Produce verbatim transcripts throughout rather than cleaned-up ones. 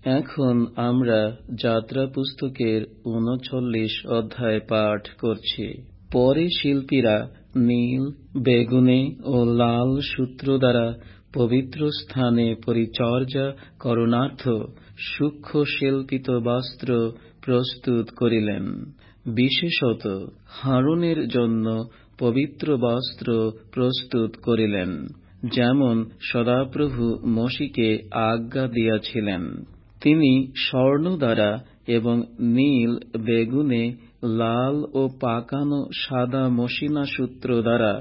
এখন আমরা যাত্রা পুস্তকের উনচল্লিশ অধ্যায় পাঠ করছি। পরে শিল্পীরা নীল, বেগুনে ও লাল সূত্র দ্বারা পবিত্র স্থানে পরিচর্যা করণার্থ সূক্ষ্ম শিল্পিত বস্ত্র প্রস্তুত করিলেন। বিশেষত হারুনের জন্য পবিত্র বস্ত্র প্রস্তুত করিলেন, যেমন সদাপ্রভু মোশিকে আজ্ঞা দিয়াছিলেন। তিনি স্বর্ণ দ্বারা এবং নীল, বেগুনে, লাল ও পাকানো সাদা মসিনা সূত্র দ্বারা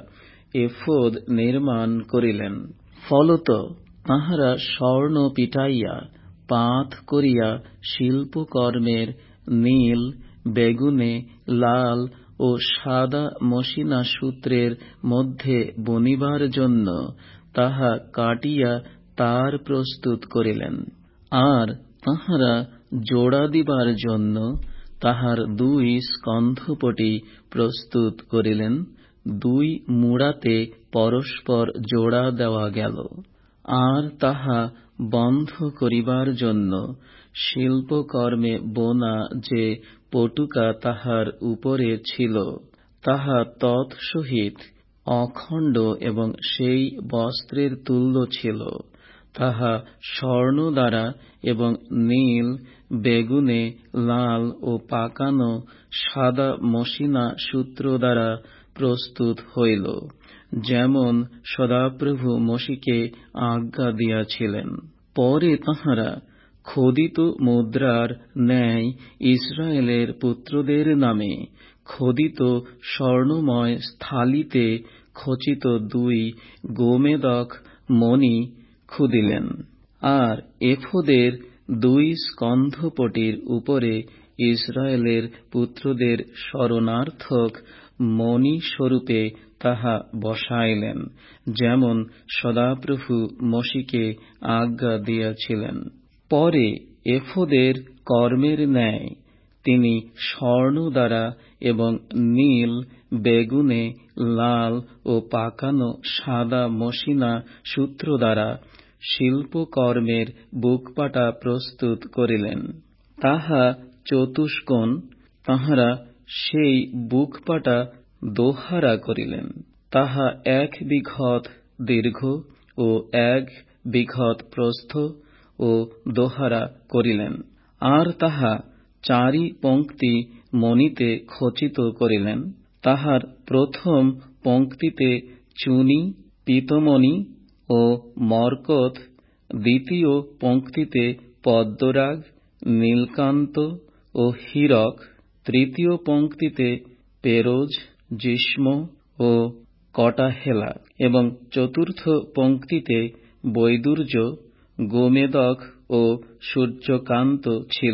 এফোদ নির্মাণ করিলেন। ফলত তাঁহারা স্বর্ণ পিটাইয়া পাত করিয়া শিল্পকর্মের নীল, বেগুনে, লাল ও সাদা মসিনা সূত্রের মধ্যে বুনিবার জন্য তাহা কাটিয়া তার প্রস্তুত করিলেন। আর তাঁহারা জোড়া দিবার জন্য তাহার দুই স্কন্ধপটি প্রস্তুত করিলেন। দুই মুড়াতে পরস্পর জোড়া দেওয়া গেল। আর তাহা বন্ধ করিবার জন্য শিল্পকর্মে বোনা যে পটুকা তাহার উপরে ছিল, তাহা তৎসহিত অখণ্ড এবং সেই বস্ত্রের তুল্য ছিল। তাহা স্বর্ণ দ্বারা এবং নীল, বেগুনে, লাল ও পাকানো সাদা মসিনা সূত্র দ্বারা প্রস্তুত হইল, যেমন সদাপ্রভু মোশিকে আজ্ঞা দিয়াছিলেন। পরে তাঁহারা খোদিত মুদ্রার ন্যায় ইসরায়েলের পুত্রদের নামে খোদিত স্বর্ণময় স্থলিতে খচিত দুই গোমেদক মণি খুদিলেন। আর এফোদের দুই স্কন্ধপটির উপরে ইসরায়েলের পুত্রদের স্মরণার্থক মণিস্বরূপে তাহা বসাইলেন, যেমন সদাপ্রভু মোশিকে আজ্ঞা দিয়াছিলেন। পরে এফোদের কর্মের ন্যায় তিনি স্বর্ণ দ্বারা এবং নীল, বেগুনে, লাল ও পাকানো সাদা মসিনা সূত্র দ্বারা শিল্পকর্মের বুকপাটা প্রস্তুত করিলেন। তাহা চতুষ্কোণ। তাঁহারা সেই বুকপাটা দোহারা করিলেন। তাহা এক বিঘত দীর্ঘ ও এক বিঘত প্রস্থ ও দোহারা করিলেন। আর তাহা চারি পংক্তি মণিতে খচিত করিলেন। তাহার প্রথম পংক্তিতে চুনি, পীতমণি ও মরকত, দ্বিতীয় পংক্তিতে পদ্মরাগ, নীলকান্ত ও হীরক, তৃতীয় পংক্তিতে পেরোজ, জিস্ম ও কটাহেলা এবং চতুর্থ পংক্তিতে বৈদুর্য, গোমেদক ও সূর্যকান্ত ছিল।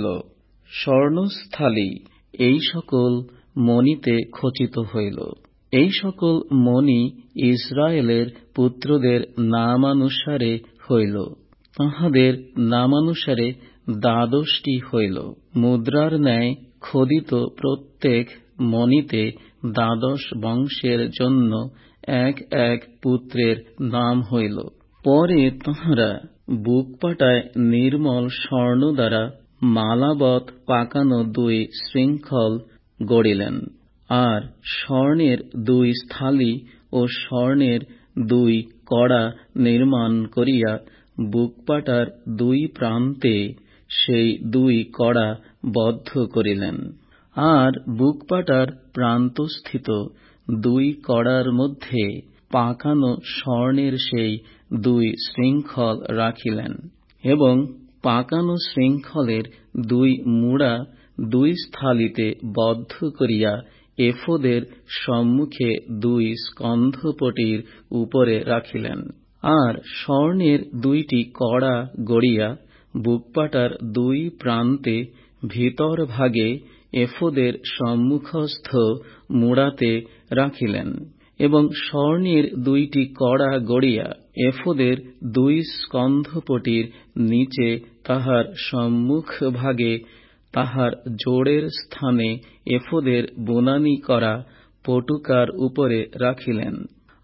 স্বর্ণস্থালি এই সকল মণিতে খচিত হইল। এই সকল মণি ইসরায়েলের পুত্রদের নামানুসারে হইল। তাঁহাদের নামানুসারে দ্বাদশটি হইল। মুদ্রার ন্যায় খোদিত প্রত্যেক মণিতে দ্বাদশ বংশের জন্য এক এক পুত্রের নাম হইল। পরে তাঁহারা বুকপাটায় নির্মল স্বর্ণ দ্বারা মালাবৎ পাকানো দুই শৃঙ্খল গড়িলেন। আর স্বর্ণের দুই স্থলি ও স্বর্ণের দুই কড়া নির্মাণ করিয়া বুকপাটার দুই প্রান্তে সেই দুই কড়া বদ্ধ করিলেন। আর বুকপাটার প্রান্তস্থিত দুই কড়ার মধ্যে পাকানো স্বর্ণের সেই দুই শৃঙ্খল রাখিলেন। এবং পাকানো শৃঙ্খলের দুই মুড়া দুই স্থলিতে বদ্ধ করিয়া এফোদের সম্মুখে দুই স্কন্ধপটির উপরে রাখিলেন। আর স্বর্ণের দুইটি কড়া গড়িয়া বুকপাটার দুই প্রান্তে ভিতর ভাগে এফোদের সম্মুখস্থ মুড়াতে রাখিলেন। এবং স্বর্ণের দুইটি কড়া গড়িয়া এফোদের দুই স্কন্ধপটির নিচে তাহার সম্মুখ ভাগে তাহার জোড়ের স্থানে এফোদের বুনানি করা পটুকার উপরে রাখিলেন।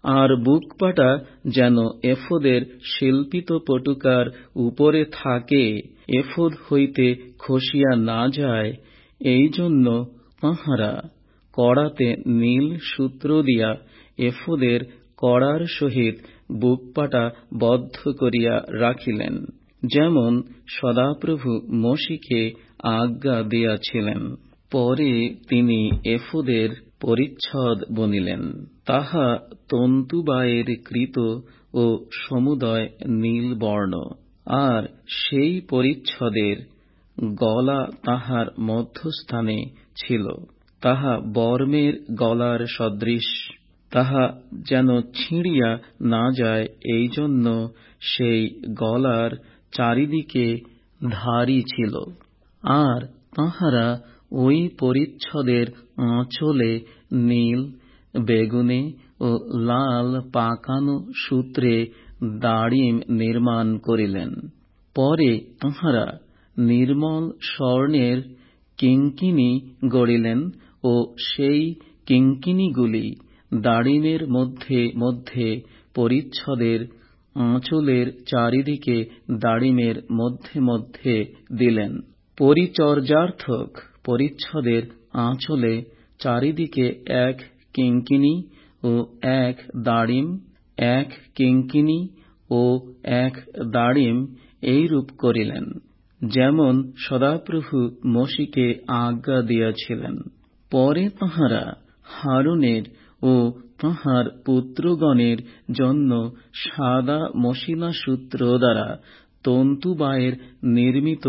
আর বুকপাটা যেন এফোদের শিল্পিত পটুকার উপরে থাকে, এফোদ হইতে খসিয়া না যায়, এই জন্য তাঁহারা কড়াতে নীল সূত্র দিয়া এফোদের কড়ার সহিত বুকপাটা বদ্ধ করিয়া রাখিলেন, যেমন সদাপ্রভু মোশিকে আজ্ঞা দিয়াছিলেন। পরে তিনি এফোদের পরিচ্ছদ বুনিলেন। তাহা তন্তুবায়ের কৃত ও সমুদয় নীলবর্ণ। আর সেই পরিচ্ছদের গলা তাহার মধ্যস্থানে ছিল, তাহা বর্মের গলার সদৃশ। তাহা যেন ছিঁড়িয়া না যায়, এই জন্য সেই গলার চারিদিকে ধারী ছিল। আর তাঁহারা ওই পরিচ্ছদের আঁচলে নীল, বেগুনে ও লাল পাকানো সূত্রে দাড়িম নির্মাণ করিলেন। পরে তাঁহারা নির্মল স্বর্ণের কিঙ্কিনি গড়িলেন ও সেই কিঙ্কিনিগুলি দাড়িমের মধ্যে মধ্যে পরিচ্ছদের আঁচলের চারিদিকে দাড়িমের মধ্যে মধ্যে দিলেন। পরিচর্যার্থক পরিচ্ছদের আঁচলে চারিদিকে এক কিঙ্কিনি ও এক দাড়িম, এক কিঙ্কিনি ও এক দাড়িম এইরূপ করিলেন, যেমন সদাপ্রভু মোশিকে আজ্ঞা দিয়াছিলেন। পরে তাঁহারা হারুনের ও তাঁহার পুত্রগণের জন্য সাদা মশিনা সূত্র দ্বারা তন্তুবায়ের নির্মিত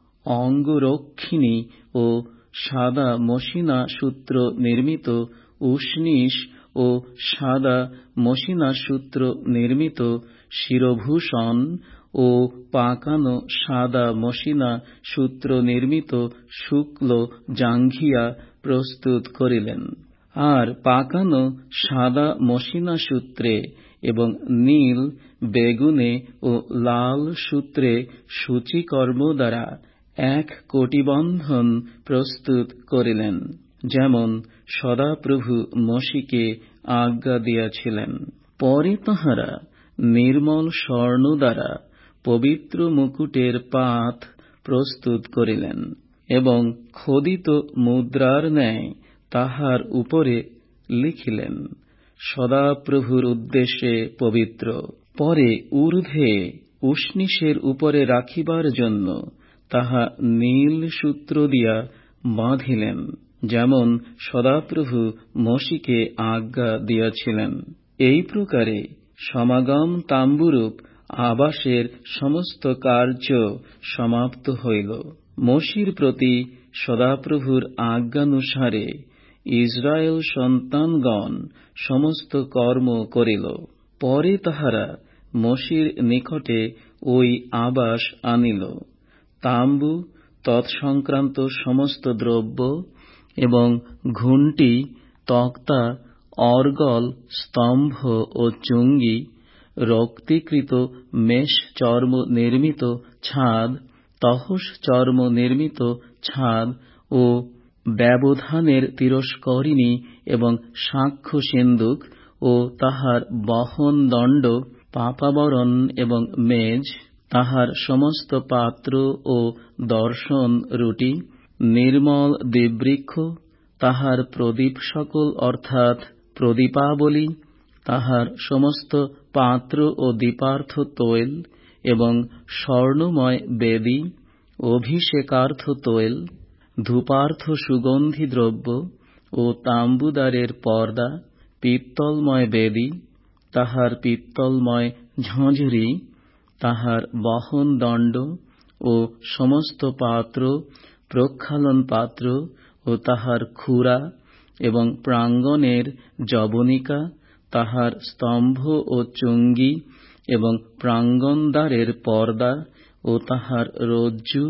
অঙ্গরক্ষিণী ও সাদা মশিনা সূত্র নির্মিত উষ্ণীষ ও সাদা মশিনা সূত্র নির্মিত শিরভূষণ ও পাকানো সাদা মশিনা সূত্র নির্মিত শুক্ল জাঙ্ঘিয়া প্রস্তুত করিলেন। আর পাকানো সাদা মশিনা সূত্রে এবং নীল, বেগুনে ও লাল সূত্রে সূচিকর্ম দ্বারা এক কোটিবন্ধন প্রস্তুত করিলেন, যেমন সদাপ্রভু মোশিকে আজ্ঞা দিয়াছিলেন। পরে তাঁহারা নির্মল স্বর্ণ দ্বারা পবিত্র মুকুটের পাত প্রস্তুত করিলেন এবং খোদিত মুদ্রার ন্যায় তাহার উপরে লিখিলেন, সদাপ্রভুর উদ্দেশ্যে পবিত্র। পরে ঊর্ধ্বে উষ্ণীষের উপরে রাখিবার জন্য তাহা নীল সূত্র দিয়া বাঁধিলেন, যেমন সদাপ্রভু মোশিকে আজ্ঞা দিয়াছিলেন। এই প্রকারে সমাগম তাম্বুরূপ আবাসের সমস্ত কার্য সমাপ্ত হইল। মোশির প্রতি সদাপ্রভুর আজ্ঞানুসারে ইসরায়েল সন্তানগণ সমস্ত কর্ম করিল। পরে তাহারা মোশির নিকটে ওই আবাস আনিল, তাম্বু, তৎসংক্রান্ত সমস্ত দ্রব্য এবং ঘুন্টি, তক্তা, অর্গল, স্তম্ভ ও চুঙ্গি, রক্তিকৃত মেষ চর্ম নির্মিত ছাদ, তহস চর্ম নির্মিত ছাদ ও ব্যবধানের তিরস্করিণী এবং সাক্ষ্য সিন্দুক ও তাহার বহন দণ্ড, পাপাবরণ এবং মেজ, তাহার সমস্ত পাত্র ও দর্শন রুটি, নির্মল দ্বীবৃক্ষ, তাহার প্রদীপ সকল অর্থাৎ প্রদীপাবলী, তাহার সমস্ত পাত্র ও দীপার্থ তৈল এবং স্বর্ণময় বেদী, অভিষেকার্থ তৈল, ধূপার্থ সুগন্ধি দ্রব্য ও তাম্বুদ্বারের পর্দা, পিত্তলময় বেদী, তাহার পিত্তলময় ঝাঁঝরি, তাহার বহন দণ্ড ও সমস্ত পাত্র, প্রক্ষালন পাত্র ও তাহার খুরা এবং প্রাঙ্গণের যবনিকা, তাহার স্তম্ভ ও চুঙ্গি এবং প্রাঙ্গণদ্বারের পর্দা ও তাহার রজ্জু,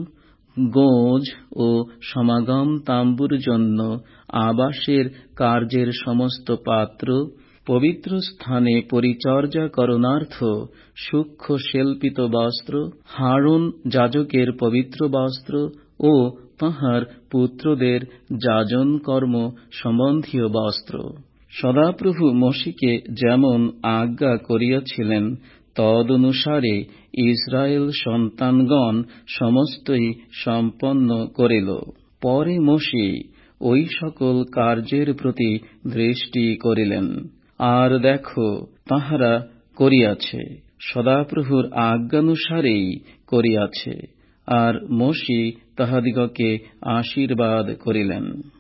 গোঁজ ও সমাগম তাম্বুর জন্য আবাসের কার্যের সমস্ত পাত্র, পবিত্র স্থানে পরিচর্যা করণার্থ সূক্ষ্ম শিল্পিত বস্ত্র, হারুন যাজকের পবিত্র বস্ত্র ও তাঁহার পুত্রদের যাজন কর্ম সম্বন্ধীয় বস্ত্র। সদাপ্রভু মোশিকে যেমন আজ্ঞা করিয়াছিলেন তদনুসারে ইসরায়েল সন্তানগণ সমস্তই সম্পন্ন করিল। পরে মোশে ওই সকল কার্যের প্রতি দৃষ্টি করিলেন, আর দেখো তাহারা করিয়াছে, সদাপ্রভুর আজ্ঞানুসারেই করিয়াছে, আর মোশে তাহাদিগকে আশীর্বাদ করিলেন।